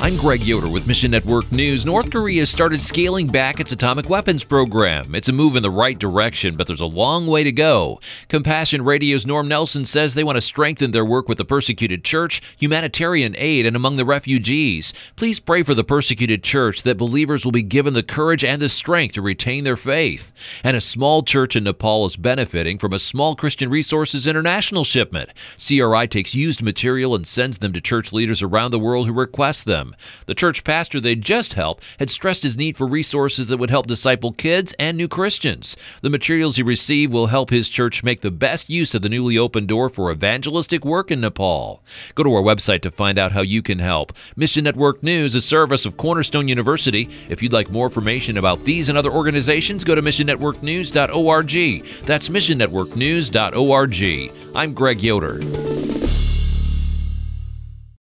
I'm Greg Yoder with Mission Network News. North Korea has started scaling back its atomic weapons program. It's a move in the right direction, but there's a long way to go. Compassion Radio's Norm Nelson says they want to strengthen their work with the persecuted church, humanitarian aid, and among the refugees. Please pray for the persecuted church that believers will be given the courage and the strength to retain their faith. And a small church in Nepal is benefiting from a small Christian Resources International shipment. CRI takes used material and sends them to church leaders around the world who request them. The church pastor they just helped had stressed his need for resources that would help disciple kids and new Christians. The materials he received will help his church make the best use of the newly opened door for evangelistic work in Nepal. Go to our website to find out how you can help. Mission Network News, a service of Cornerstone University. If you'd like more information about these and other organizations, go to missionnetworknews.org. That's missionnetworknews.org. I'm Greg Yoder.